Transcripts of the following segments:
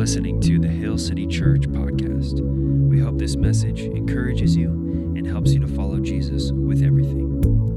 listening to the Hill City Church podcast. We hope this message encourages you and helps you to follow Jesus with everything.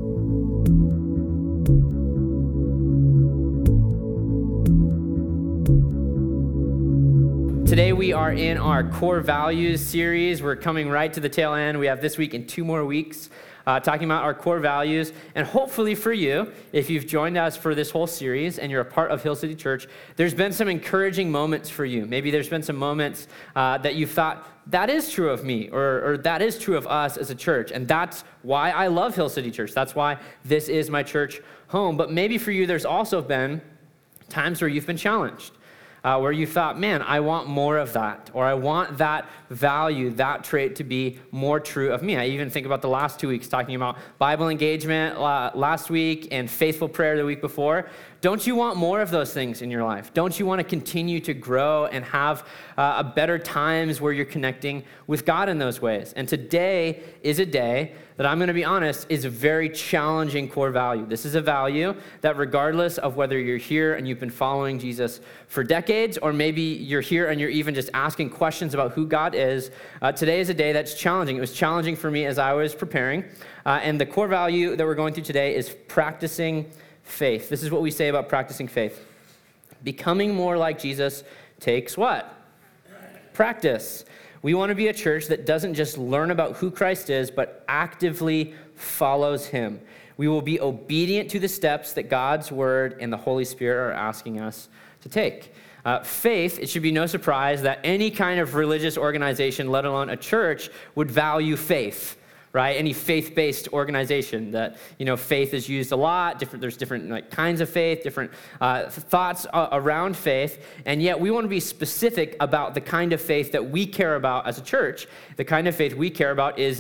Today we are in our core values series. We're coming right to the tail end. We have this week and 2 more weeks talking about our core values. And hopefully for you, if you've joined us for this whole series and you're a part of Hill City Church, there's been some encouraging moments for you. Maybe there's been some moments that you've thought, that is true of me, or that is true of us as a church. And that's why I love Hill City Church. That's why this is my church home. But maybe for you, there's also been times where you've been challenged. Where you thought, man, I want more of that, or I want that value, that trait to be more true of me. I even think about the last 2 weeks talking about Bible engagement last week and faithful prayer the week before. Don't you want more of those things in your life? Don't you want to continue to grow and have a better times where you're connecting with God in those ways? And today is a day that I'm going to be honest is a very challenging core value. This is a value that regardless of whether you're here and you've been following Jesus for decades, or maybe you're here and you're even just asking questions about who God is, today is a day that's challenging. It was challenging for me as I was preparing. And the core value that we're going through today is practicing faith. This is what we say about practicing faith. Becoming more like Jesus takes what? Practice. We want to be a church that doesn't just learn about who Christ is, but actively follows him. We will be obedient to the steps that God's word and the Holy Spirit are asking us to take. Faith, it should be no surprise that any kind of religious organization, let alone a church, would value faith. Right? Any faith-based organization that, faith is used a lot. There's different kinds of faith, different thoughts around faith. And yet we want to be specific about the kind of faith that we care about as a church. The kind of faith we care about is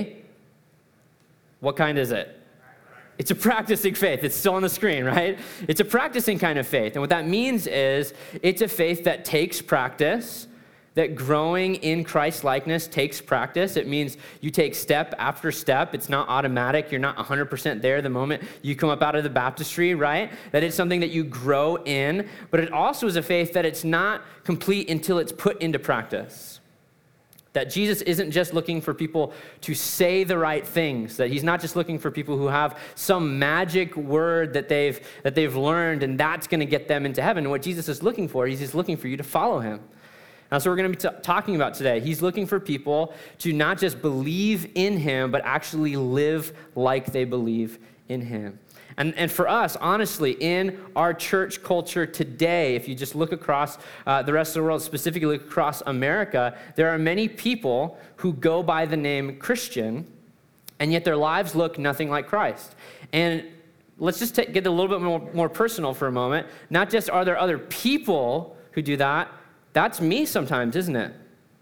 what kind is it? It's a practicing faith. It's still on the screen, right? It's a practicing kind of faith. And what that means is it's a faith that takes practice. That growing in Christ-likeness takes practice. It means you take step after step. It's not automatic. You're not 100% there the moment you come up out of the baptistry, right? That it's something that you grow in. But it also is a faith that it's not complete until it's put into practice. That Jesus isn't just looking for people to say the right things. That he's not just looking for people who have some magic word that they've learned and that's going to get them into heaven. What Jesus is looking for, he's just looking for you to follow him. That's what we're going to be talking about today. He's looking for people to not just believe in him, but actually live like they believe in him. And for us, honestly, in our church culture today, if you just look across the rest of the world, specifically look across America, there are many people who go by the name Christian, and yet their lives look nothing like Christ. And let's just get a little bit more personal for a moment. Not just are there other people who do that, that's me sometimes, isn't it?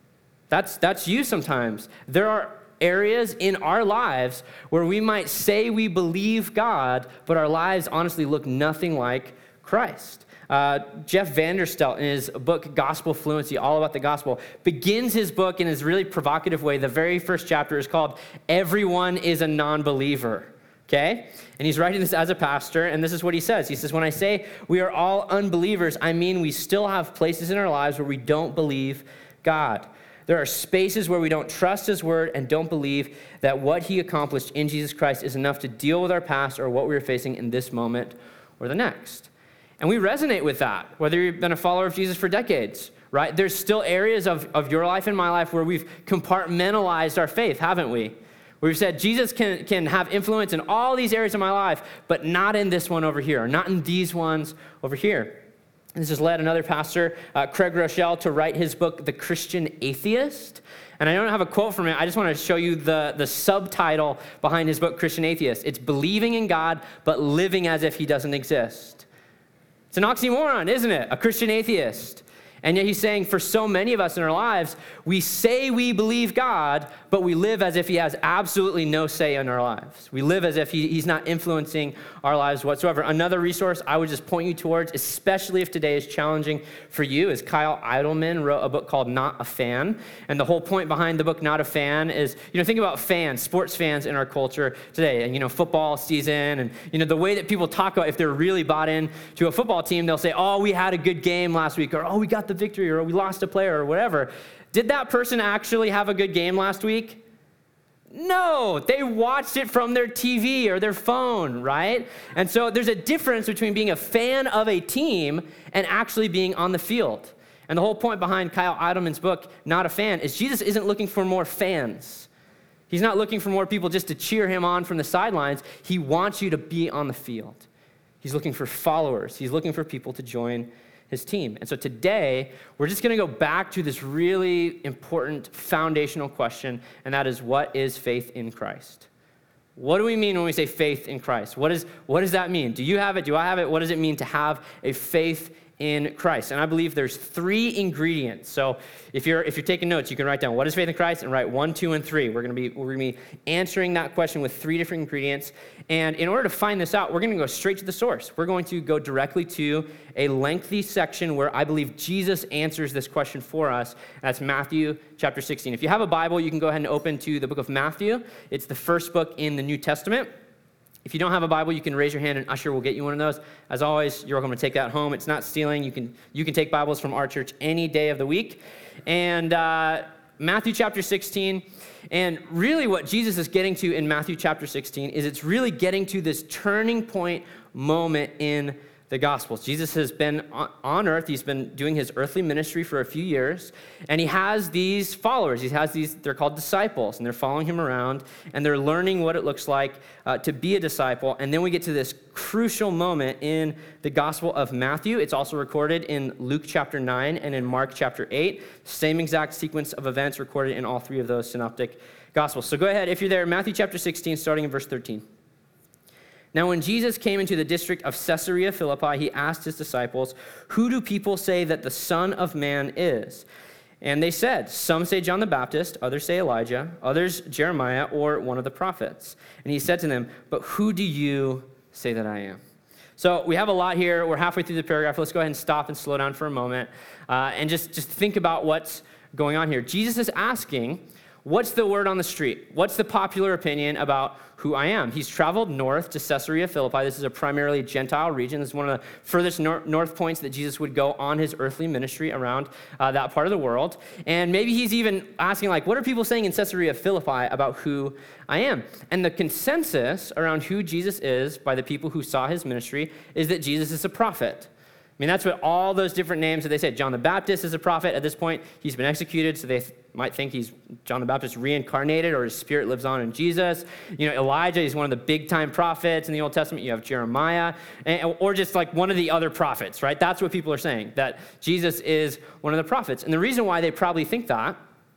That's you sometimes. There are areas in our lives where we might say we believe God, but our lives honestly look nothing like Christ. Jeff Vanderstelt, in his book, Gospel Fluency, all about the gospel, begins his book in his really provocative way. The very first chapter is called Everyone is a Non-Believer. Okay? And he's writing this as a pastor, and this is what he says. He says, when I say we are all unbelievers, I mean we still have places in our lives where we don't believe God. There are spaces where we don't trust his word and don't believe that what he accomplished in Jesus Christ is enough to deal with our past or what we are facing in this moment or the next. And we resonate with that, whether you've been a follower of Jesus for decades, right? There's still areas of your life and my life where we've compartmentalized our faith, haven't we? We've said Jesus can have influence in all these areas of my life, but not in this one over here, or not in these ones over here. This has led another pastor, Craig Rochelle, to write his book, The Christian Atheist. And I don't have a quote from it. I just want to show you the subtitle behind his book, Christian Atheist. It's believing in God, but living as if he doesn't exist. It's an oxymoron, isn't it? A Christian atheist. And yet he's saying for so many of us in our lives, we say we believe God, but we live as if he has absolutely no say in our lives. We live as if he's not influencing our lives whatsoever. Another resource I would just point you towards, especially if today is challenging for you, is Kyle Idleman wrote a book called Not a Fan. And the whole point behind the book Not a Fan is, think about fans, sports fans in our culture today. And, football season and, the way that people talk about if they're really bought in to a football team, they'll say, oh, we had a good game last week, or oh, we got the the victory, or we lost a player, or whatever. Did that person actually have a good game last week? No, they watched it from their TV or their phone, right? And so there's a difference between being a fan of a team and actually being on the field. And the whole point behind Kyle Idleman's book, Not a Fan, is Jesus isn't looking for more fans. He's not looking for more people just to cheer him on from the sidelines. He wants you to be on the field. He's looking for followers. He's looking for people to join his team. And so today, we're just going to go back to this really important foundational question, and that is, what is faith in Christ? What do we mean when we say faith in Christ? What does that mean? Do you have it? Do I have it? What does it mean to have a faith in Christ? And I believe there's 3 ingredients. So if you're taking notes, you can write down what is faith in Christ and write 1, 2, and 3. We're going to be answering that question with 3 different ingredients. And in order to find this out, we're going to go straight to the source. We're going to go directly to a lengthy section where I believe Jesus answers this question for us. That's Matthew chapter 16. If you have a Bible, you can go ahead and open to the book of Matthew. It's the first book in the New Testament. If you don't have a Bible, you can raise your hand and Usher will get you one of those. As always, you're welcome to take that home. It's not stealing. You can take Bibles from our church any day of the week. And Matthew chapter 16, and really what Jesus is getting to in Matthew chapter 16 is it's really getting to this turning point moment in the Gospels. Jesus has been on earth. He's been doing his earthly ministry for a few years, and he has these followers. He has they're called disciples, and they're following him around, and they're learning what it looks like to be a disciple. And then we get to this crucial moment in the Gospel of Matthew. It's also recorded in Luke chapter 9 and in Mark chapter 8. Same exact sequence of events recorded in all 3 of those synoptic Gospels. So go ahead, if you're there, Matthew chapter 16, starting in verse 13. Now, when Jesus came into the district of Caesarea Philippi, he asked his disciples, "Who do people say that the Son of Man is?" And they said, "Some say John the Baptist, others say Elijah, others Jeremiah, or one of the prophets." And he said to them, "But who do you say that I am?" So we have a lot here. We're halfway through the paragraph. Let's go ahead and stop and slow down for a moment and just think about what's going on here. Jesus is asking, what's the word on the street? What's the popular opinion about who I am? He's traveled north to Caesarea Philippi. This is a primarily Gentile region. This is one of the furthest north points that Jesus would go on his earthly ministry around that part of the world. And maybe he's even asking, what are people saying in Caesarea Philippi about who I am? And the consensus around who Jesus is by the people who saw his ministry is that Jesus is a prophet. I mean, that's what all those different names that they said. John the Baptist is a prophet. At this point, he's been executed, so they might think he's John the Baptist reincarnated or his spirit lives on in Jesus. Elijah is one of the big-time prophets in the Old Testament. You have Jeremiah, or just one of the other prophets, right? That's what people are saying, that Jesus is one of the prophets. And the reason why they probably think that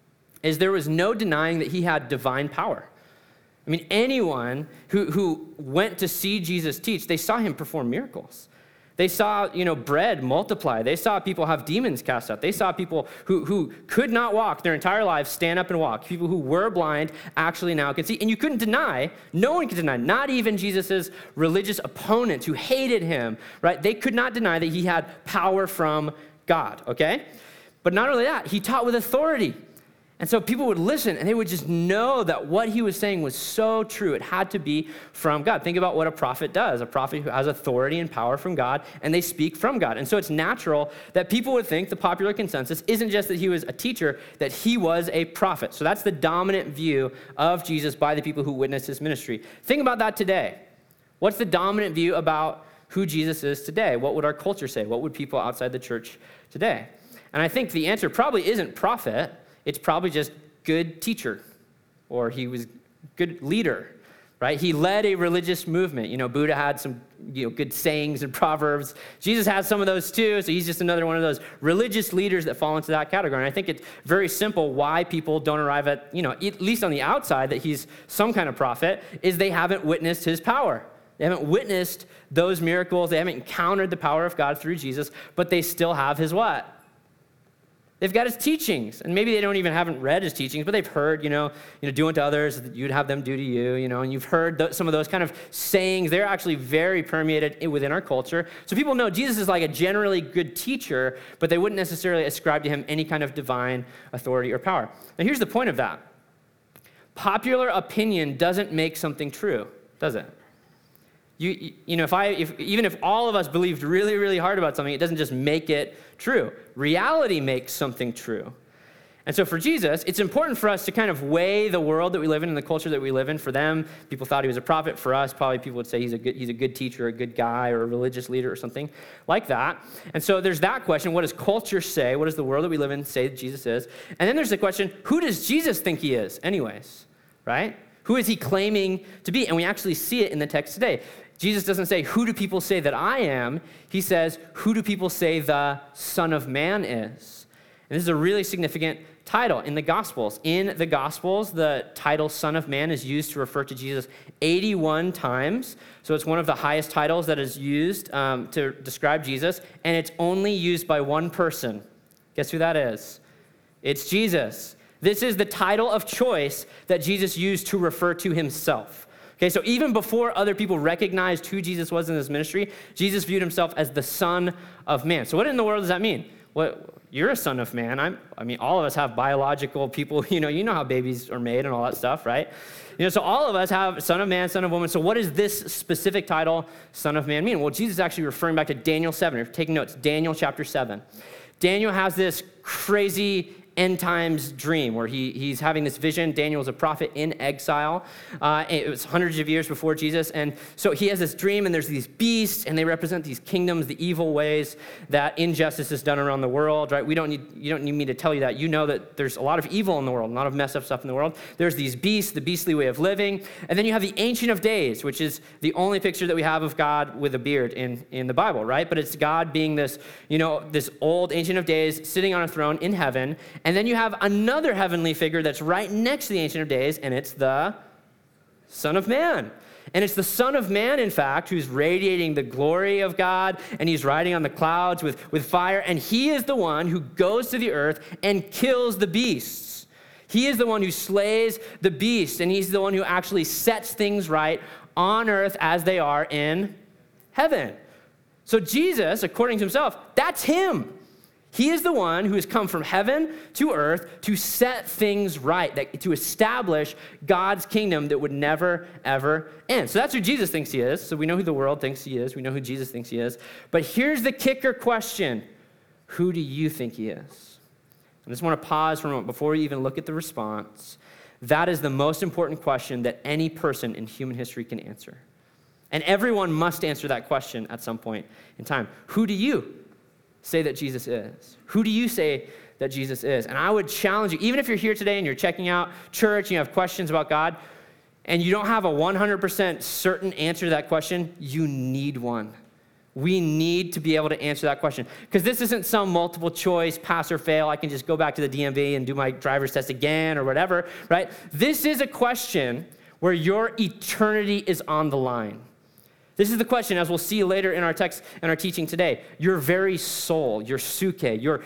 is there was no denying that he had divine power. I mean, anyone who went to see Jesus teach, they saw him perform miracles. They saw, bread multiply. They saw people have demons cast out. They saw people who could not walk their entire lives stand up and walk. People who were blind actually now can see. And you couldn't deny, no one could deny, not even Jesus' religious opponents who hated him, right? They could not deny that he had power from God, okay? But not only that, he taught with authority. And so people would listen, and they would just know that what he was saying was so true. It had to be from God. Think about what a prophet does. A prophet who has authority and power from God, and they speak from God. And so it's natural that people would think the popular consensus isn't just that he was a teacher, that he was a prophet. So that's the dominant view of Jesus by the people who witnessed his ministry. Think about that today. What's the dominant view about who Jesus is today? What would our culture say? What would people outside the church today? And I think the answer probably isn't prophet. It's probably just good teacher, or he was good leader, right? He led a religious movement. Buddha had some good sayings and proverbs. Jesus has some of those too, so he's just another one of those religious leaders that fall into that category. And I think it's very simple why people don't arrive at, at least on the outside, that he's some kind of prophet, is they haven't witnessed his power. They haven't witnessed those miracles. They haven't encountered the power of God through Jesus, but they still have his what? They've got his teachings, and maybe they haven't read his teachings, but they've heard, do unto others that you'd have them do to you, and you've heard some of those kind of sayings. They're actually very permeated within our culture. So people know Jesus is like a generally good teacher, but they wouldn't necessarily ascribe to him any kind of divine authority or power. Now here's the point of that. Popular opinion doesn't make something true, does it? You know, even if all of us believed really, really hard about something, it doesn't just make it true. Reality makes something true. And so for Jesus, it's important for us to kind of weigh the world that we live in and the culture that we live in. For them, people thought he was a prophet. For us, probably people would say he's a good teacher, a good guy, or a religious leader or something like that. And so there's that question. What does culture say? What does the world that we live in say that Jesus is? And then there's the question, who does Jesus think he is anyways, right? Who is he claiming to be? And we actually see it in the text today. Jesus doesn't say, who do people say that I am? He says, who do people say the Son of Man is? And this is a really significant title in the Gospels. In the Gospels, the title Son of Man is used to refer to Jesus 81 times. So it's one of the highest titles that is used to describe Jesus, and it's only used by one person. Guess who that is? It's Jesus. This is the title of choice that Jesus used to refer to himself. Okay, so even before other people recognized who Jesus was in his ministry, Jesus viewed himself as the Son of Man. So what in the world does that mean? You're a son of man. I mean, all of us have biological people. You know how babies are made and all that stuff, right? So all of us have son of man, son of woman. So what does this specific title, Son of Man, mean? Well, Jesus is actually referring back to Daniel 7. If you're taking notes, Daniel chapter 7. Daniel has this crazy end times dream where he's having this vision. Daniel was a prophet in exile. It was hundreds of years before Jesus. And so he has this dream, and there's these beasts, and they represent these kingdoms, the evil ways that injustice is done around the world, right? You don't need me to tell you that. You know that there's a lot of evil in the world, a lot of messed up stuff in the world. There's these beasts, the beastly way of living. And then you have the Ancient of Days, which is the only picture that we have of God with a beard in the Bible, right? But it's God being this, this old Ancient of Days sitting on a throne in heaven. And then you have another heavenly figure that's right next to the Ancient of Days, and it's the Son of Man. And it's the Son of Man, in fact, who's radiating the glory of God, and he's riding on the clouds with fire, and he is the one who goes to the earth and kills the beasts. He is the one who slays the beast, and he's the one who actually sets things right on earth as they are in heaven. So Jesus, according to himself, that's him. He is the one who has come from heaven to earth to set things right, to establish God's kingdom that would never, ever end. So that's who Jesus thinks he is. So we know who the world thinks he is. We know who Jesus thinks he is. But here's the kicker question. Who do you think he is? I just want to pause for a moment before we even look at the response. That is the most important question that any person in human history can answer. And everyone must answer that question at some point in time. Who do you say that Jesus is? Who do you say that Jesus is? And I would challenge you, even if you're here today and you're checking out church and you have questions about God, and you don't have a 100% certain answer to that question, you need one. We need to be able to answer that question. Because this isn't some multiple choice, pass or fail. I can just go back to the DMV and do my driver's test again or whatever, right? This is a question where your eternity is on the line. This is the question, as we'll see later in our text and our teaching today. Your very soul, your suke, your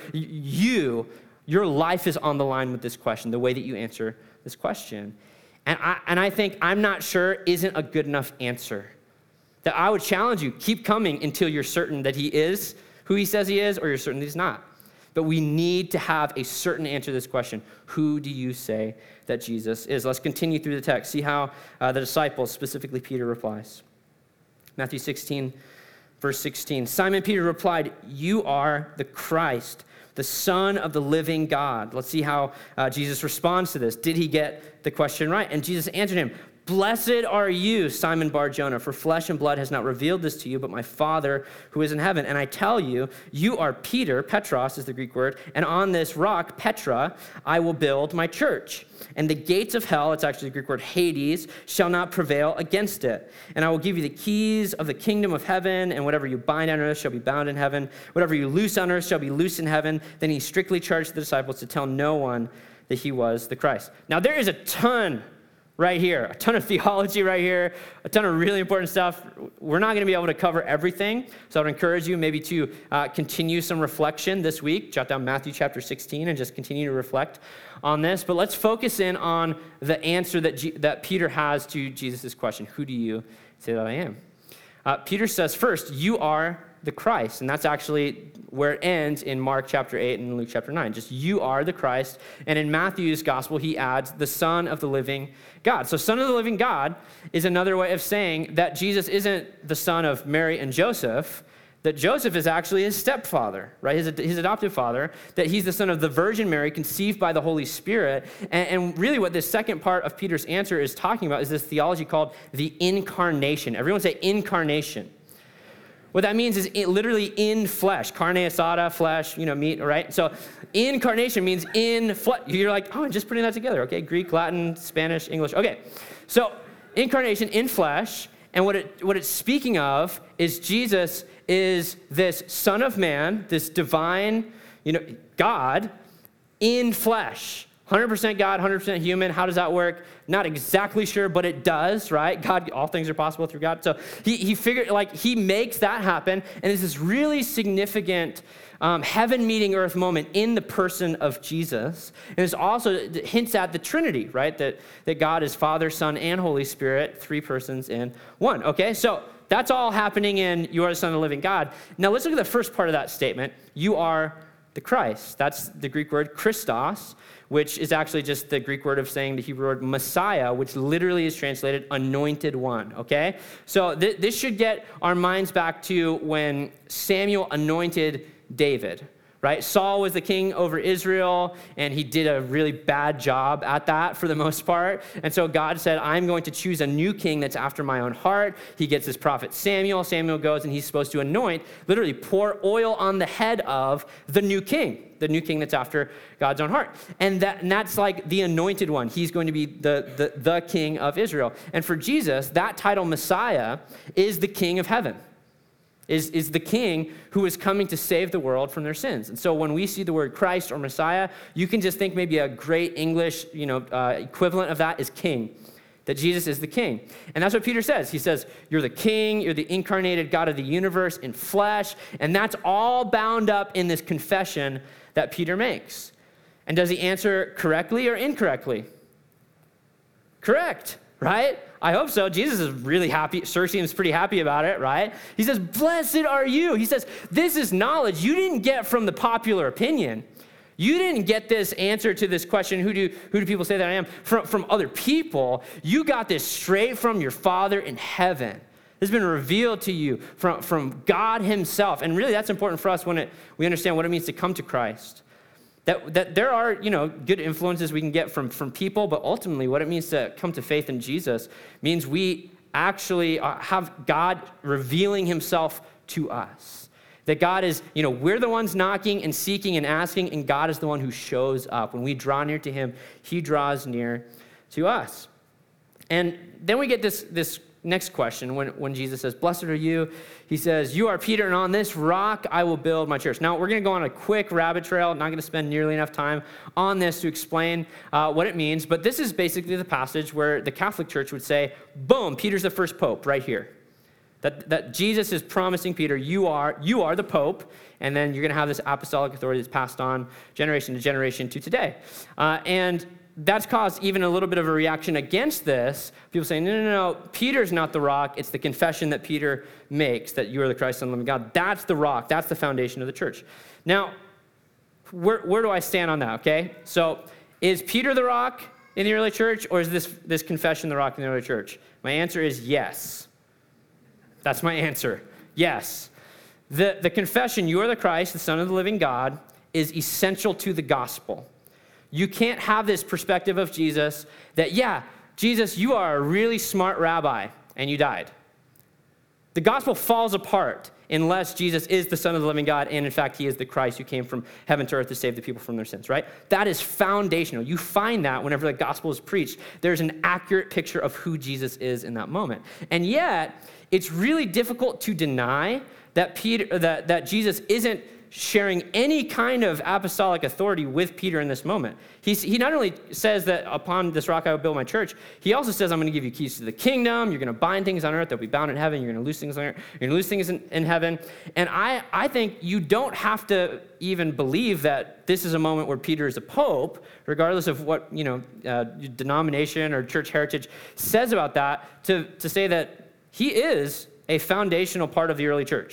life is on the line with this question, the way that you answer this question. And I think I'm not sure isn't a good enough answer. That I would challenge you, keep coming until you're certain that he is who he says he is, or you're certain that he's not. But we need to have a certain answer to this question. Who do you say that Jesus is? Let's continue through the text. See how the disciples, specifically Peter, replies. Matthew 16, verse 16. Simon Peter replied, "You are the Christ, the Son of the living God." Let's see how Jesus responds to this. Did he get the question right? And Jesus answered him, "Blessed are you, Simon Bar-Jonah, for flesh and blood has not revealed this to you, but my Father who is in heaven. And I tell you, you are Peter," Petros is the Greek word, "and on this rock, Petra, I will build my church. And the gates of hell," it's actually the Greek word Hades, "shall not prevail against it. And I will give you the keys of the kingdom of heaven, and whatever you bind on earth shall be bound in heaven. Whatever you loose on earth shall be loosed in heaven." Then he strictly charged the disciples to tell no one that he was the Christ. Now there is a ton right here, a ton of theology right here, a ton of really important stuff. We're not going to be able to cover everything, so I would encourage you maybe to continue some reflection this week. Jot down Matthew chapter 16 and just continue to reflect on this. But let's focus in on the answer that Peter has to Jesus' question. Who do you say that I am? Peter says, first, you are the Christ. And that's actually where it ends in Mark chapter 8 and Luke chapter 9. Just, you are the Christ. And in Matthew's gospel, he adds the Son of the living God. So Son of the living God is another way of saying that Jesus isn't the son of Mary and Joseph, that Joseph is actually his stepfather, right? His adoptive father, that he's the son of the Virgin Mary, conceived by the Holy Spirit. And really what this second part of Peter's answer is talking about is this theology called the incarnation. Everyone say incarnation. What that means is literally in flesh. Carne asada, flesh, meat, right? So incarnation means in flesh. You're like, oh, I'm just putting that together, okay? Greek, Latin, Spanish, English. Okay, so incarnation, in flesh, and what it's speaking of is Jesus is this Son of Man, this divine, God in flesh. 100% God, 100% human. How does that work? Not exactly sure, but it does, right? God, all things are possible through God. So he figured, he makes that happen, and it's this really significant heaven meeting earth moment in the person of Jesus. And it also hints at the Trinity, right? That God is Father, Son, and Holy Spirit, three persons in one, okay? So that's all happening in you are the Son of the living God. Now let's look at the first part of that statement. You are the Christ. That's the Greek word Christos, which is actually just the Greek word of saying the Hebrew word Messiah, which literally is translated anointed one, okay? So this should get our minds back to when Samuel anointed David, right? Saul was the king over Israel, and he did a really bad job at that for the most part. And so God said, I'm going to choose a new king that's after my own heart. He gets his prophet Samuel. Samuel goes, and he's supposed to anoint, literally pour oil on the head of the new king that's after God's own heart. And that's like the anointed one. He's going to be the king of Israel. And for Jesus, that title Messiah is the king of heaven. Is the king who is coming to save the world from their sins. And so when we see the word Christ or Messiah, you can just think maybe a great English equivalent of that is king, that Jesus is the king. And that's what Peter says. He says, you're the king, you're the incarnated God of the universe in flesh, and that's all bound up in this confession that Peter makes. And does he answer correctly or incorrectly? Correct, right? I hope so. Jesus is really happy. Sir seems pretty happy about it, right? He says, blessed are you. He says, this is knowledge you didn't get from the popular opinion. You didn't get this answer to this question, who do people say that I am, from other people. You got this straight from your Father in heaven. This has been revealed to you from God himself. And really that's important for us when we understand what it means to come to Christ. That there are, good influences we can get from people, but ultimately what it means to come to faith in Jesus means we actually have God revealing himself to us. That God is, we're the ones knocking and seeking and asking, and God is the one who shows up. When we draw near to him, he draws near to us. And then we get this next question when Jesus says, blessed are you. He says, you are Peter, and on this rock I will build my church. Now, we're going to go on a quick rabbit trail. Not going to spend nearly enough time on this to explain what it means. But this is basically the passage where the Catholic Church would say, boom, Peter's the first pope right here. That Jesus is promising Peter, you are the pope, and then you're going to have this apostolic authority that's passed on generation to generation to today. And that's caused even a little bit of a reaction against this. People saying, no, Peter's not the rock. It's the confession that Peter makes, that you are the Christ, Son of the living God. That's the rock. That's the foundation of the church. Now, where do I stand on that, okay? So is Peter the rock in the early church, or is this confession the rock in the early church? My answer is yes. That's my answer. Yes. The confession, you are the Christ, the Son of the living God, is essential to the gospel. You can't have this perspective of Jesus that, Jesus, you are a really smart rabbi, and you died. The gospel falls apart unless Jesus is the Son of the living God, and in fact, he is the Christ who came from heaven to earth to save the people from their sins, right? That is foundational. You find that whenever the gospel is preached. There's an accurate picture of who Jesus is in that moment. And yet, it's really difficult to deny that that Jesus isn't sharing any kind of apostolic authority with Peter in this moment. He not only says that upon this rock I will build my church, he also says, I'm going to give you keys to the kingdom. You're going to bind things on earth. They'll be bound in heaven. You're going to loose things on earth. You're going to loose things in heaven. And I think you don't have to even believe that this is a moment where Peter is a pope, regardless of what denomination or church heritage says about that, to say that he is a foundational part of the early church.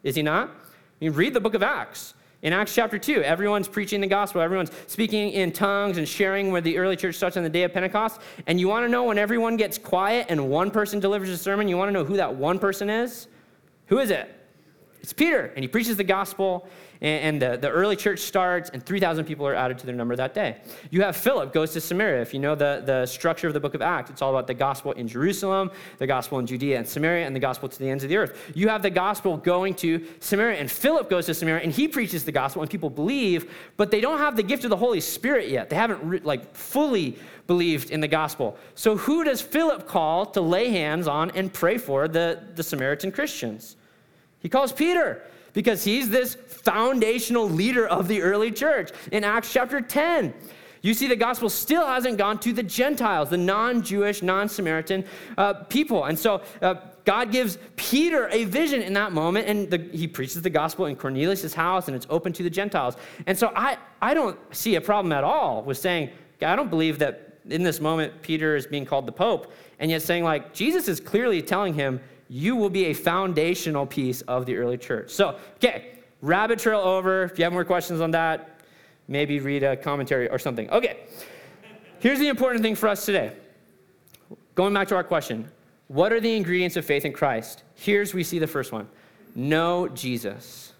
is he not? You read the book of Acts. In Acts chapter 2, everyone's preaching the gospel. Everyone's speaking in tongues and sharing where the early church starts on the day of Pentecost. And you want to know when everyone gets quiet and one person delivers a sermon, you want to know who that one person is? Who is it? It's Peter. And he preaches the gospel, and the early church starts, and 3,000 people are added to their number that day. You have Philip goes to Samaria. If you know the structure of the book of Acts, it's all about the gospel in Jerusalem, the gospel in Judea and Samaria, and the gospel to the ends of the earth. You have the gospel going to Samaria, and Philip goes to Samaria, and he preaches the gospel, and people believe, but they don't have the gift of the Holy Spirit yet. They haven't fully believed in the gospel. So who does Philip call to lay hands on and pray for the Samaritan Christians? He calls Peter, because he's this foundational leader of the early church. In Acts chapter 10, you see the gospel still hasn't gone to the Gentiles, the non-Jewish, non-Samaritan people. And so God gives Peter a vision in that moment, and he preaches the gospel in Cornelius' house, and it's open to the Gentiles. And so I don't see a problem at all with saying, I don't believe that in this moment Peter is being called the Pope, and yet saying, like, Jesus is clearly telling him, you will be a foundational piece of the early church. So, okay, rabbit trail over. If you have more questions on that, maybe read a commentary or something. Okay, here's the important thing for us today. Going back to our question, what are the ingredients of faith in Christ? Here's we see the first one. Know Jesus.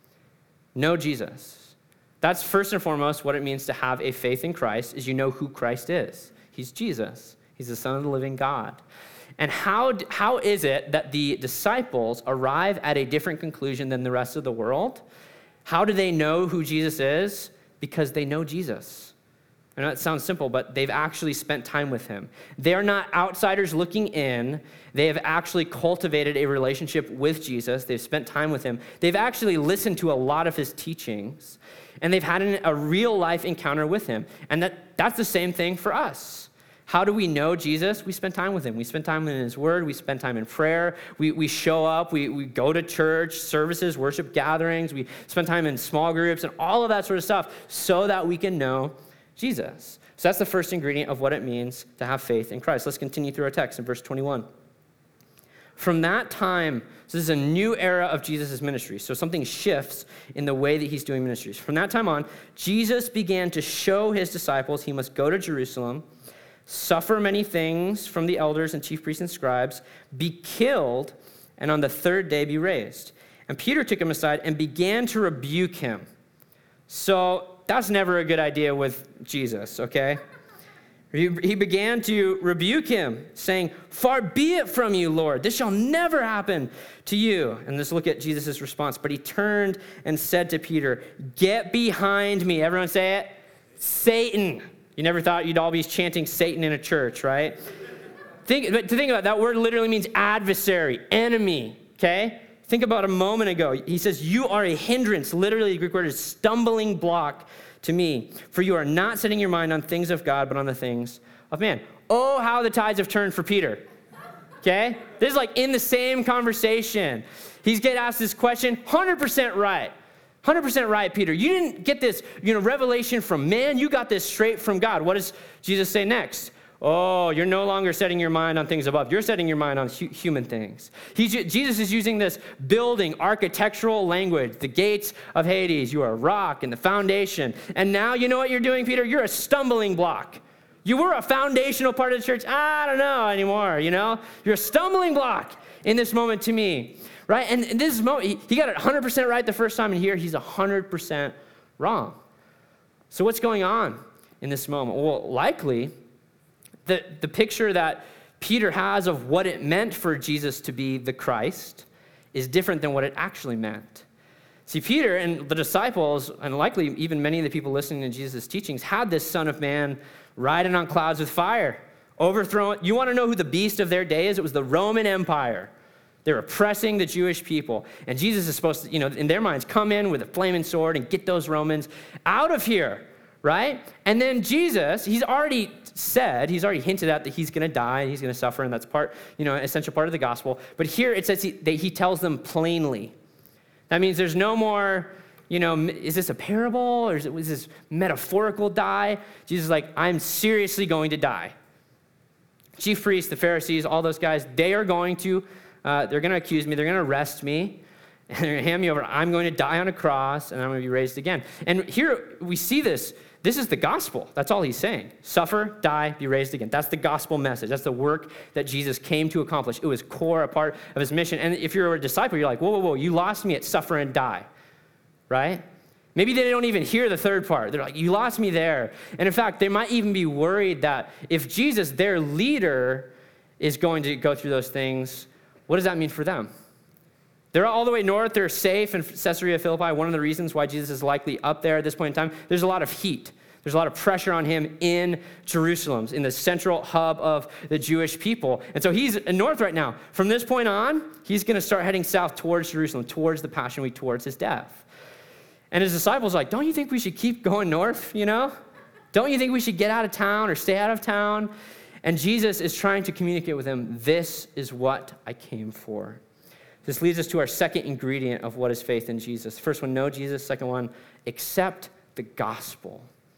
Know Jesus. That's first and foremost what it means to have a faith in Christ, is you know who Christ is. He's Jesus. He's the Son of the living God. And how is it that the disciples arrive at a different conclusion than the rest of the world? How do they know who Jesus is? Because they know Jesus. I know it sounds simple, but they've actually spent time with him. They are not outsiders looking in. They have actually cultivated a relationship with Jesus. They've spent time with him. They've actually listened to a lot of his teachings, and they've had a real life encounter with him. And that's the same thing for us. How do we know Jesus? We spend time with him. We spend time in his word. We spend time in prayer. We show up. We go to church services, worship gatherings. We spend time in small groups and all of that sort of stuff so that we can know Jesus. So that's the first ingredient of what it means to have faith in Christ. Let's continue through our text in verse 21. From that time, so this is a new era of Jesus' ministry. So something shifts in the way that he's doing ministries. From that time on, Jesus began to show his disciples he must go to Jerusalem, suffer many things from the elders and chief priests and scribes, be killed, and on the third day be raised. And Peter took him aside and began to rebuke him. So that's never a good idea with Jesus, okay? He began to rebuke him, saying, "Far be it from you, Lord. This shall never happen to you." And let's look at Jesus' response. But he turned and said to Peter, "Get behind me." Everyone say it. Satan. You never thought you'd all be chanting Satan in a church, right? But to think about it, that word literally means adversary, enemy, okay? Think about a moment ago. He says, "You are a hindrance." Literally, the Greek word is stumbling block to me. For you are not setting your mind on things of God, but on the things of man. Oh, how the tides have turned for Peter, okay? This is like in the same conversation. He's getting asked this question, 100% right. 100% right, Peter. You didn't get this, revelation from man. You got this straight from God. What does Jesus say next? Oh, you're no longer setting your mind on things above. You're setting your mind on human things. Jesus is using this building, architectural language, the gates of Hades. You are a rock and the foundation. And now you know what you're doing, Peter? You're a stumbling block. You were a foundational part of the church. I don't know anymore, You're a stumbling block in this moment to me. Right? And in this moment, he got it 100% right the first time, and here he's 100% wrong. So what's going on in this moment? Well, likely, the picture that Peter has of what it meant for Jesus to be the Christ is different than what it actually meant. See, Peter and the disciples, and likely even many of the people listening to Jesus' teachings, had this Son of Man riding on clouds with fire, overthrown. You want to know who the beast of their day is? It was the Roman Empire. They're oppressing the Jewish people. And Jesus is supposed to, in their minds, come in with a flaming sword and get those Romans out of here, right? And then Jesus, he's already hinted at that he's going to die and he's going to suffer, and that's part, an essential part of the gospel. But here it says that he tells them plainly. That means there's no more, is this a parable or is this metaphorical die? Jesus is like, I'm seriously going to die. Chief priests, the Pharisees, all those guys, they are going to they're going to accuse me. They're going to arrest me. and they're going to hand me over. I'm going to die on a cross, and I'm going to be raised again. And here we see this. This is the gospel. That's all he's saying. Suffer, die, be raised again. That's the gospel message. That's the work that Jesus came to accomplish. It was core, a part of his mission. And if you're a disciple, you're like, whoa, you lost me at suffer and die, right? Maybe they don't even hear the third part. They're like, you lost me there. And in fact, they might even be worried that if Jesus, their leader, is going to go through those things, what does that mean for them? They're all the way north. They're safe in Caesarea Philippi. One of the reasons why Jesus is likely up there at this point in time, there's a lot of heat. There's a lot of pressure on him in Jerusalem, in the central hub of the Jewish people. And so he's north right now. From this point on, he's going to start heading south towards Jerusalem, towards the Passion Week, towards his death. And his disciples are like, don't you think we should keep going north, Don't you think we should get out of town or stay out of town? And Jesus is trying to communicate with them, this is what I came for. This leads us to our second ingredient of what is faith in Jesus. First one, know Jesus. Second one, accept the gospel.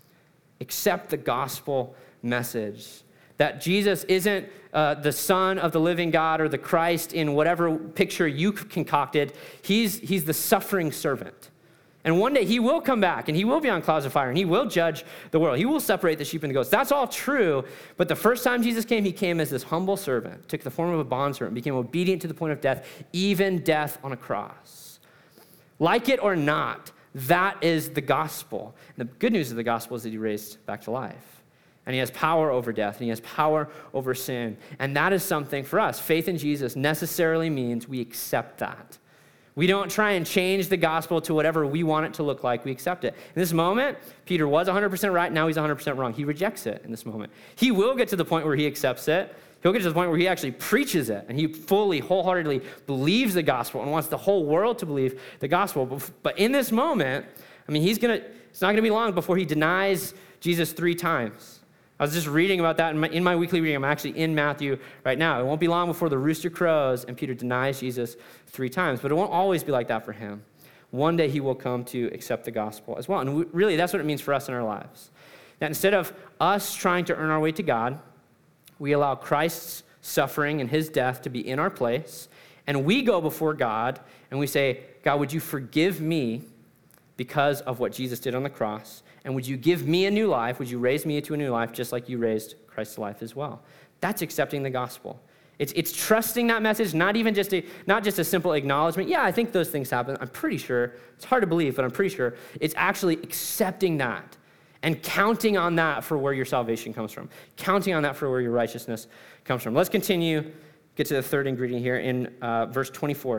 Accept the gospel message. That Jesus isn't the Son of the living God or the Christ in whatever picture you concocted. He's the suffering servant. And one day he will come back and he will be on clouds of fire and he will judge the world. He will separate the sheep and the goats. That's all true. But the first time Jesus came, he came as this humble servant, took the form of a bondservant, became obedient to the point of death, even death on a cross. Like it or not, that is the gospel. And the good news of the gospel is that he raised back to life. And he has power over death, and he has power over sin. And that is something for us. Faith in Jesus necessarily means we accept that. We don't try and change the gospel to whatever we want it to look like. We accept it. In this moment, Peter was 100% right. Now he's 100% wrong. He rejects it in this moment. He will get to the point where he accepts it. He'll get to the point where he actually preaches it, and he fully, wholeheartedly believes the gospel and wants the whole world to believe the gospel. But in this moment, it's not going to be long before he denies Jesus 3 times. I was just reading about that in my weekly reading. I'm actually in Matthew right now. It won't be long before the rooster crows and Peter denies Jesus 3 times. But it won't always be like that for him. One day he will come to accept the gospel as well. And really, that's what it means for us in our lives. That instead of us trying to earn our way to God, we allow Christ's suffering and his death to be in our place. And we go before God and we say, God, would you forgive me because of what Jesus did on the cross? And would you give me a new life? Would you raise me to a new life just like you raised Christ to life as well? That's accepting the gospel. It's trusting that message, not just a simple acknowledgement. Yeah, I think those things happen. I'm pretty sure. It's hard to believe, but I'm pretty sure. It's actually accepting that and counting on that for where your salvation comes from. Counting on that for where your righteousness comes from. Let's continue, get to the third ingredient here in verse 24.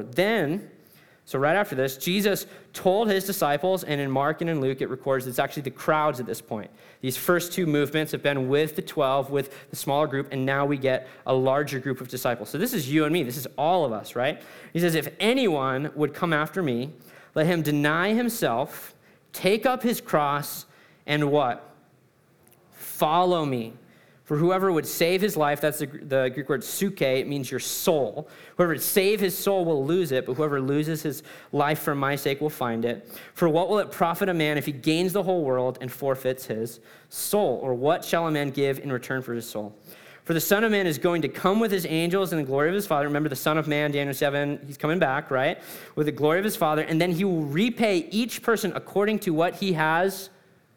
So right after this, Jesus told his disciples, and in Mark and in Luke, it records it's actually the crowds at this point. These first 2 movements have been with the 12, with the smaller group, and now we get a larger group of disciples. So this is you and me. This is all of us, right? He says, if anyone would come after me, let him deny himself, take up his cross, and what? Follow me. For whoever would save his life, that's the Greek word suke, it means your soul. Whoever would save his soul will lose it, but whoever loses his life for my sake will find it. For what will it profit a man if he gains the whole world and forfeits his soul? Or what shall a man give in return for his soul? For the Son of Man is going to come with his angels in the glory of his Father. Remember the Son of Man, Daniel 7, he's coming back, right? With the glory of his Father. And then he will repay each person according to what he has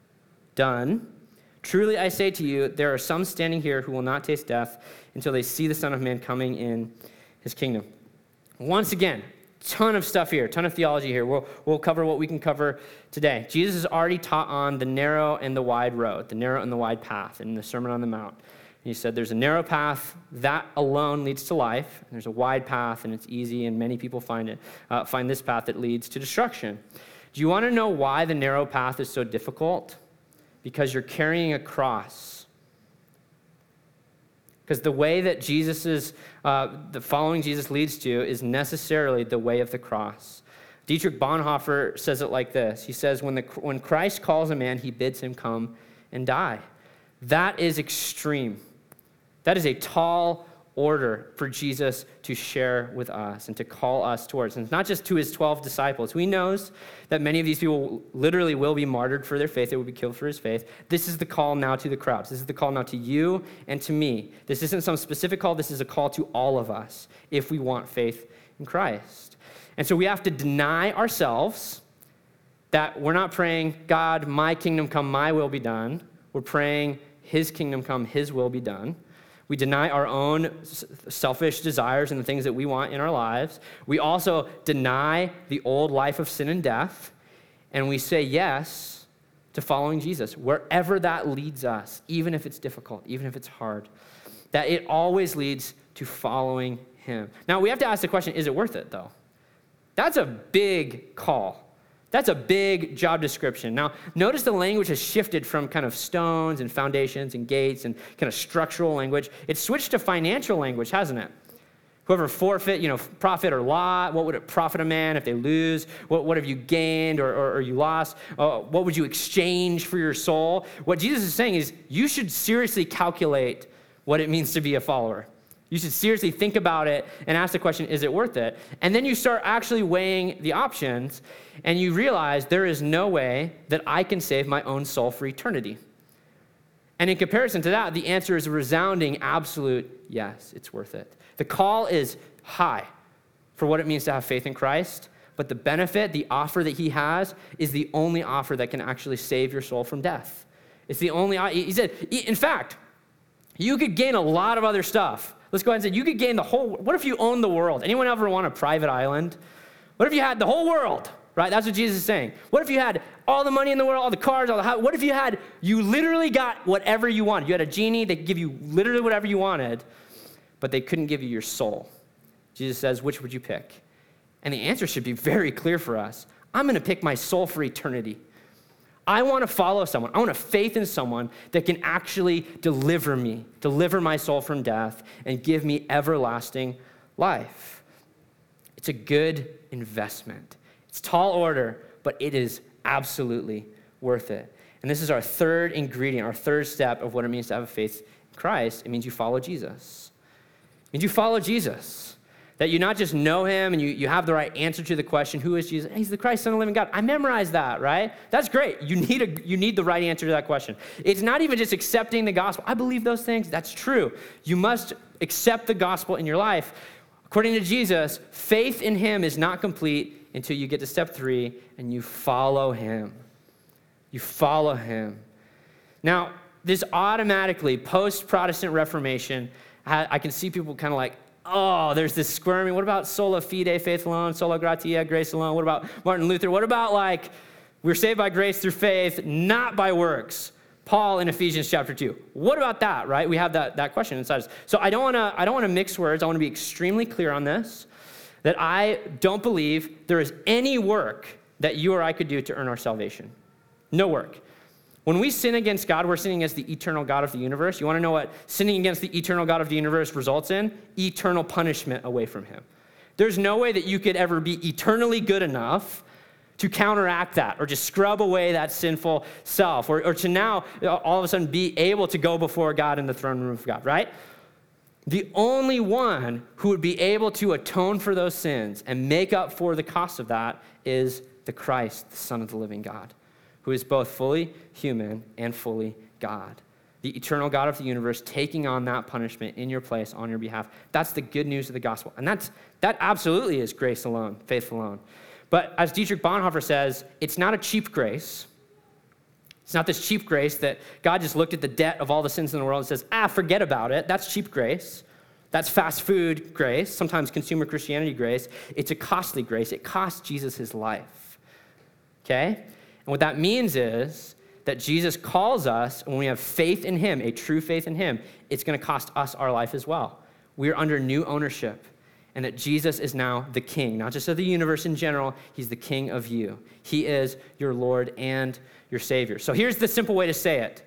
done. Truly I say to you, there are some standing here who will not taste death until they see the Son of Man coming in his kingdom. Once again, ton of stuff here, ton of theology here. We'll cover what we can cover today. Jesus has already taught on the narrow and the wide road, the narrow and the wide path in the Sermon on the Mount. He said there's a narrow path, that alone leads to life, and there's a wide path, and it's easy, and many people find this path that leads to destruction. Do you want to know why the narrow path is so difficult? Because you're carrying a cross. Because the way that the following Jesus leads to is necessarily the way of the cross. Dietrich Bonhoeffer says it like this. He says, when Christ calls a man, he bids him come and die. That is extreme. That is a tall order for Jesus to share with us and to call us towards. And it's not just to his 12 disciples. We knows that many of these people literally will be martyred for their faith. They will be killed for his faith. This is the call now to the crowds. This is the call now to you and to me. This isn't some specific call. This is a call to all of us if we want faith in Christ. And so we have to deny ourselves that we're not praying, God, my kingdom come, my will be done. We're praying, his kingdom come, his will be done. We deny our own selfish desires and the things that we want in our lives. We also deny the old life of sin and death, and we say yes to following Jesus, wherever that leads us, even if it's difficult, even if it's hard, that it always leads to following him. Now, we have to ask the question, is it worth it, though? That's a big call. That's a big job description. Now, notice the language has shifted from kind of stones and foundations and gates and kind of structural language. It's switched to financial language, hasn't it? Whoever forfeit, profit or lot, what would it profit a man if they lose? What have you gained or you lost? What would you exchange for your soul? What Jesus is saying is you should seriously calculate what it means to be a follower. You should seriously think about it and ask the question, is it worth it? And then you start actually weighing the options, and you realize there is no way that I can save my own soul for eternity. And in comparison to that, the answer is a resounding, absolute yes, it's worth it. The call is high for what it means to have faith in Christ, but the benefit, the offer that he has, is the only offer that can actually save your soul from death. It's the only, he said, in fact, you could gain a lot of other stuff. Let's go ahead and say, you could gain the whole, what if you own the world? Anyone ever want a private island? What if you had the whole world, right? That's what Jesus is saying. What if you had all the money in the world, all the cars, all the house? What if you literally got whatever you wanted? You had a genie that could give you literally whatever you wanted, but they couldn't give you your soul. Jesus says, which would you pick? And the answer should be very clear for us. I'm going to pick my soul for eternity. I want to follow someone. I want to faith in someone that can actually deliver my soul from death, and give me everlasting life. It's a good investment. It's tall order, but it is absolutely worth it. And this is our third ingredient, our third step of what it means to have a faith in Christ. It means you follow Jesus. It means you follow Jesus. That you not just know him and you have the right answer to the question, who is Jesus? He's the Christ, Son of the living God. I memorized that, right? That's great. You need the right answer to that question. It's not even just accepting the gospel. I believe those things. That's true. You must accept the gospel in your life. According to Jesus, faith in him is not complete until you get to step 3 and you follow him. You follow him. Now, this automatically, post-Protestant Reformation, I can see people kind of like, oh, there's this squirming. What about sola fide, faith alone, sola gratia, grace alone? What about Martin Luther? What about we're saved by grace through faith, not by works? Paul in Ephesians chapter 2. What about that, right? We have that question inside us. So I don't want to mix words. I want to be extremely clear on this, that I don't believe there is any work that you or I could do to earn our salvation. No work. When we sin against God, we're sinning against the eternal God of the universe. You want to know what sinning against the eternal God of the universe results in? Eternal punishment away from him. There's no way that you could ever be eternally good enough to counteract that or just scrub away that sinful self or to now all of a sudden be able to go before God in the throne room of God, right? The only one who would be able to atone for those sins and make up for the cost of that is the Christ, the Son of the living God, who is both fully human and fully God. The eternal God of the universe taking on that punishment in your place on your behalf. That's the good news of the gospel. And that absolutely is grace alone, faith alone. But as Dietrich Bonhoeffer says, it's not a cheap grace. It's not this cheap grace that God just looked at the debt of all the sins in the world and says, forget about it. That's cheap grace. That's fast food grace, sometimes consumer Christianity grace. It's a costly grace. It cost Jesus his life. Okay? And what that means is that Jesus calls us, and when we have faith in him, a true faith in him, it's going to cost us our life as well. We are under new ownership, and that Jesus is now the king, not just of the universe in general, he's the king of you. He is your Lord and your Savior. So here's the simple way to say it.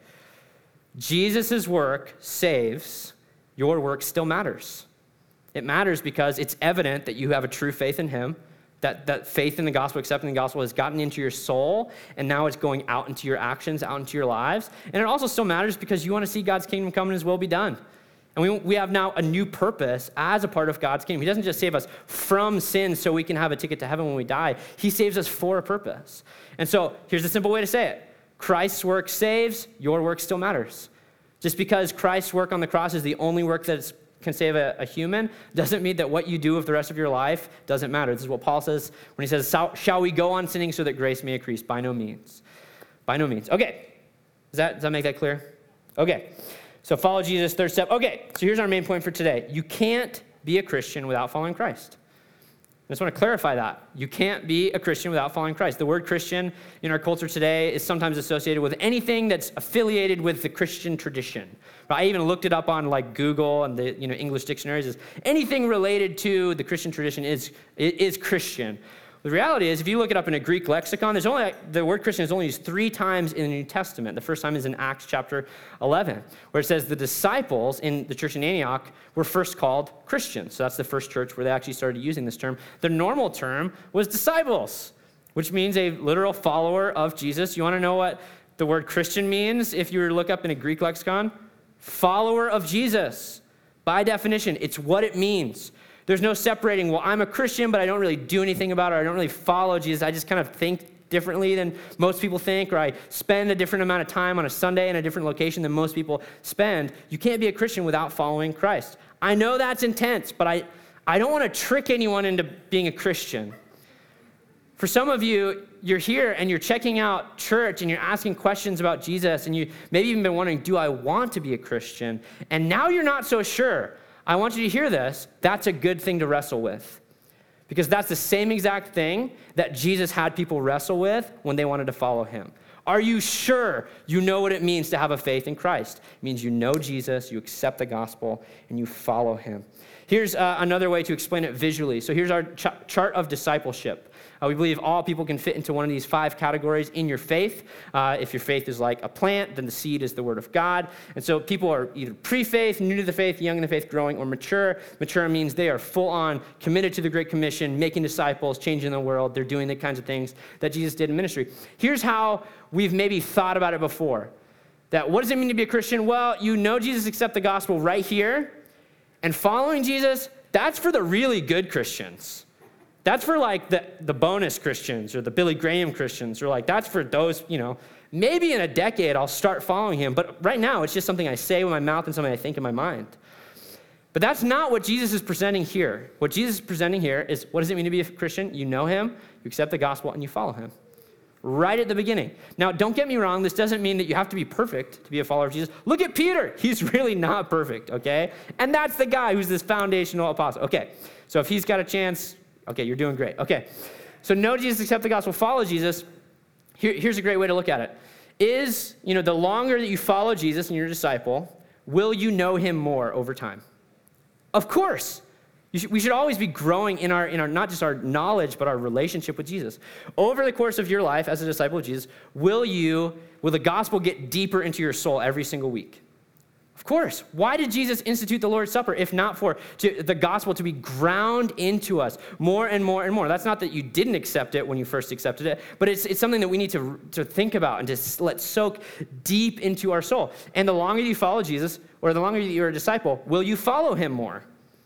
Jesus' work saves, your work still matters. It matters because it's evident that you have a true faith in him, that faith in the gospel, accepting the gospel has gotten into your soul, and now it's going out into your actions, out into your lives. And it also still matters because you want to see God's kingdom come and his will be done. And we have now a new purpose as a part of God's kingdom. He doesn't just save us from sin so we can have a ticket to heaven when we die. He saves us for a purpose. And so here's the simple way to say it. Christ's work saves, your work still matters. Just because Christ's work on the cross is the only work that can save a human doesn't mean that what you do with the rest of your life doesn't matter. This is what Paul says when he says, shall we go on sinning so that grace may increase? By no means. By no means. Okay. Does that make that clear? Okay. So follow Jesus, third step. Okay, so here's our main point for today. You can't be a Christian without following Christ. I just want to clarify that. You can't be a Christian without following Christ. The word Christian in our culture today is sometimes associated with anything that's affiliated with the Christian tradition. I even looked it up on like Google and the English dictionaries. Is anything related to the Christian tradition is Christian. The reality is, if you look it up in a Greek lexicon, the word Christian is only used 3 times in the New Testament. The first time is in Acts chapter 11, where it says the disciples in the church in Antioch were first called Christians. So that's the first church where they actually started using this term. The normal term was disciples, which means a literal follower of Jesus. You want to know what the word Christian means if you were to look up in a Greek lexicon? Follower of Jesus. By definition, it's what it means. There's no separating, well, I'm a Christian, but I don't really do anything about it. I don't really follow Jesus. I just kind of think differently than most people think, or I spend a different amount of time on a Sunday in a different location than most people spend. You can't be a Christian without following Christ. I know that's intense, but I don't want to trick anyone into being a Christian. For some of you, you're here and you're checking out church and you're asking questions about Jesus, and you maybe even been wondering, do I want to be a Christian? And now you're not so sure. I want you to hear this. That's a good thing to wrestle with, because that's the same exact thing that Jesus had people wrestle with when they wanted to follow him. Are you sure you know what it means to have a faith in Christ? It means you know Jesus, you accept the gospel, and you follow him. Here's another way to explain it visually. So here's our chart of discipleship. We believe all people can fit into one of these 5 categories in your faith. If your faith is like a plant, then the seed is the word of God. And so people are either pre-faith, new to the faith, young in the faith, growing, or mature. Mature means they are full on, committed to the Great Commission, making disciples, changing the world. They're doing the kinds of things that Jesus did in ministry. Here's how we've maybe thought about it before. That what does it mean to be a Christian? Well, you know Jesus, accept the gospel right here. And following Jesus, that's for the really good Christians. That's for like the bonus Christians or the Billy Graham Christians, or like that's for those, maybe in a decade I'll start following him, but right now it's just something I say with my mouth and something I think in my mind. But that's not what Jesus is presenting here. What Jesus is presenting here is, what does it mean to be a Christian? You know him, you accept the gospel, and you follow him. Right at the beginning. Now, don't get me wrong, this doesn't mean that you have to be perfect to be a follower of Jesus. Look at Peter. He's really not perfect, okay? And that's the guy who's this foundational apostle. Okay, so if he's got a chance, okay, you're doing great. Okay, so know Jesus, accept the gospel, follow Jesus. Here's a great way to look at it. Is, the longer that you follow Jesus and you're a disciple, will you know him more over time? Of course. We should always be growing in our not just our knowledge, but our relationship with Jesus. Over the course of your life as a disciple of Jesus, will the gospel get deeper into your soul every single week? Of course. Why did Jesus institute the Lord's Supper if not for the gospel to be ground into us more and more and more? That's not that you didn't accept it when you first accepted it, but it's something that we need to think about and to let soak deep into our soul. And the longer you follow Jesus, or the longer you're a disciple, will you follow him more?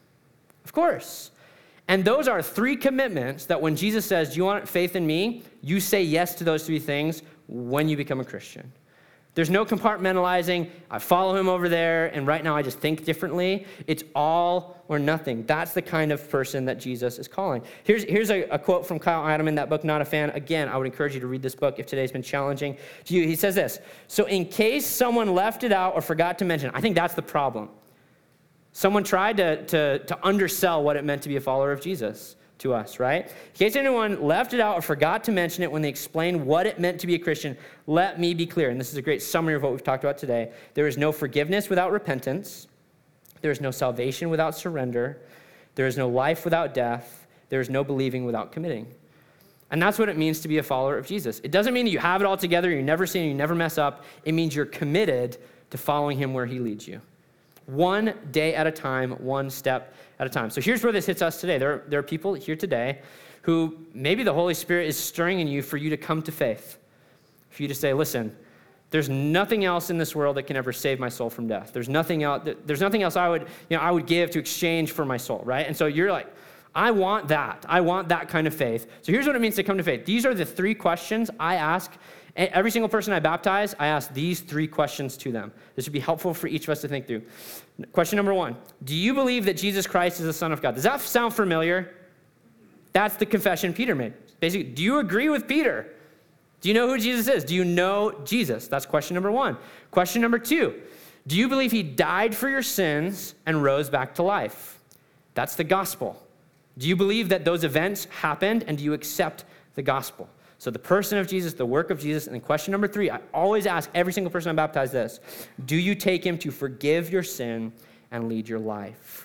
Of course. And those are 3 commitments that when Jesus says, do you want faith in me? You say yes to those 3 things when you become a Christian. There's no compartmentalizing, I follow him over there, and right now I just think differently. It's all or nothing. That's the kind of person that Jesus is calling. Here's a quote from Kyle Adam in that book, Not a Fan. Again, I would encourage you to read this book if today's been challenging to you. He says this, so in case someone left it out or forgot to mention, I think that's the problem. Someone tried to undersell what it meant to be a follower of Jesus to us, right? In case anyone left it out or forgot to mention it when they explained what it meant to be a Christian, let me be clear, and this is a great summary of what we've talked about today. There is no forgiveness without repentance. There is no salvation without surrender. There is no life without death. There is no believing without committing. And that's what it means to be a follower of Jesus. It doesn't mean that you have it all together, you never sin, you never mess up. It means you're committed to following him where he leads you. One day at a time, one step at a time. So here's where this hits us today. There are people here today who maybe the Holy Spirit is stirring in you for you to come to faith, for you to say, listen, There's nothing else in this world that can ever save my soul from death. There's nothing else I would give to exchange for my soul, right? And so you're like, I want that. I want that kind of faith. So here's what it means to come to faith. These are the 3 questions I ask. Every single person I baptize, I ask these 3 questions to them. This would be helpful for each of us to think through. Question number 1, do you believe that Jesus Christ is the Son of God? Does that sound familiar? That's the confession Peter made. Basically, do you agree with Peter? Do you know who Jesus is? Do you know Jesus? That's question number 1. Question number 2, do you believe he died for your sins and rose back to life? That's the gospel. Do you believe that those events happened, and do you accept the gospel? So the person of Jesus, the work of Jesus, and then question number 3, I always ask every single person I baptize this: do you take him to forgive your sin and lead your life?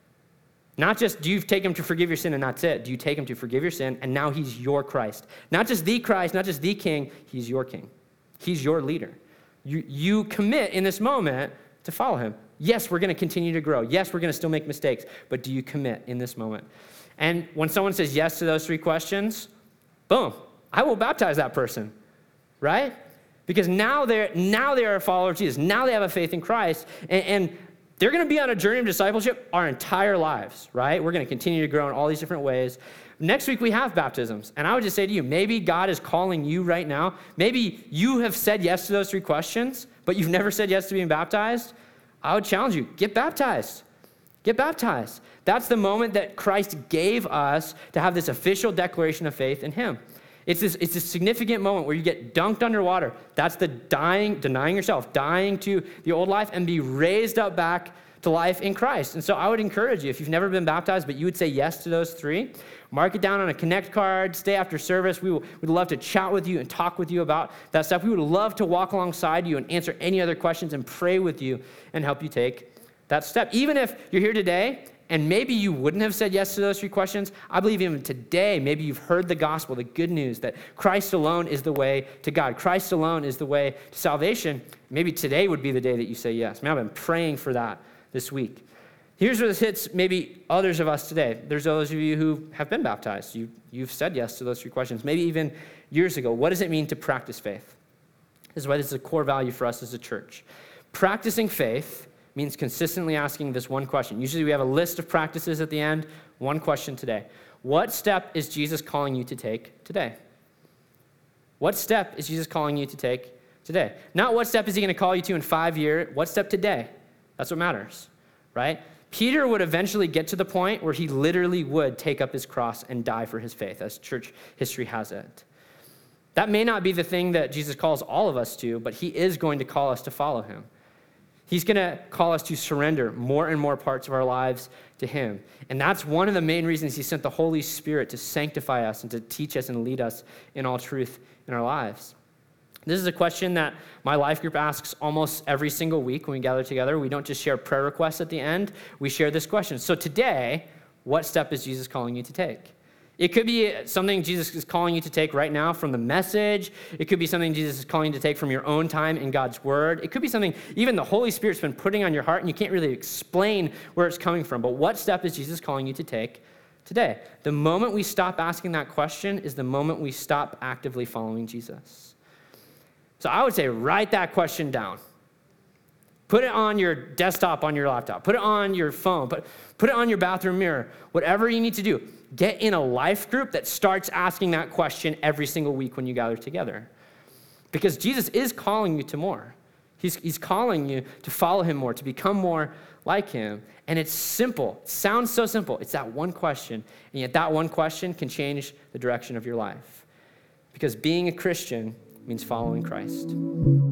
Not just do you take him to forgive your sin and that's it. Do you take him to forgive your sin and now he's your Christ? Not just the Christ, not just the King, he's your King. He's your leader. You commit in this moment to follow him. Yes, we're going to continue to grow. Yes, we're going to still make mistakes, but do you commit in this moment? And when someone says yes to those 3 questions, boom, I will baptize that person, right? Because now they are a follower of Jesus. Now they have a faith in Christ, and they're going to be on a journey of discipleship our entire lives, right? We're going to continue to grow in all these different ways. Next week, we have baptisms. And I would just say to you, maybe God is calling you right now. Maybe you have said yes to those 3 questions, but you've never said yes to being baptized. I would challenge you, get baptized. Get baptized. That's the moment that Christ gave us to have this official declaration of faith in him. It's a significant moment where you get dunked underwater. That's the denying yourself, dying to the old life and be raised up back to life in Christ. And so I would encourage you, if you've never been baptized, but you would say yes to those 3, mark it down on a Connect card, stay after service. We'd love to chat with you and talk with you about that stuff. We would love to walk alongside you and answer any other questions and pray with you and help you take that step. Even if you're here today and maybe you wouldn't have said yes to those 3 questions, I believe even today, maybe you've heard the gospel, the good news that Christ alone is the way to God. Christ alone is the way to salvation. Maybe today would be the day that you say yes. Man, I've been praying for that this week. Here's where this hits maybe others of us today. There's those of you who have been baptized. You've said yes to those 3 questions, maybe even years ago. What does it mean to practice faith? This is why this is a core value for us as a church. Practicing faith means consistently asking this one question. Usually we have a list of practices at the end. One question today. What step is Jesus calling you to take today? What step is Jesus calling you to take today? Not what step is he going to call you to in 5 years. What step today? That's what matters, right? Peter would eventually get to the point where he literally would take up his cross and die for his faith, as church history has it. That may not be the thing that Jesus calls all of us to, but he is going to call us to follow him. He's going to call us to surrender more and more parts of our lives to him. And that's one of the main reasons he sent the Holy Spirit to sanctify us and to teach us and lead us in all truth in our lives. This is a question that my life group asks almost every single week when we gather together. We don't just share prayer requests at the end. We share this question. So today, what step is Jesus calling you to take? It could be something Jesus is calling you to take right now from the message. It could be something Jesus is calling you to take from your own time in God's word. It could be something even the Holy Spirit's been putting on your heart and you can't really explain where it's coming from. But what step is Jesus calling you to take today? The moment we stop asking that question is the moment we stop actively following Jesus. So I would say write that question down. Put it on your desktop, on your laptop. Put it on your phone. Put it on your bathroom mirror. Whatever you need to do. Get in a life group that starts asking that question every single week when you gather together. Because Jesus is calling you to more. He's calling you to follow him more, to become more like him. And it's simple. It sounds so simple. It's that one question. And yet that one question can change the direction of your life. Because being a Christian means following Christ.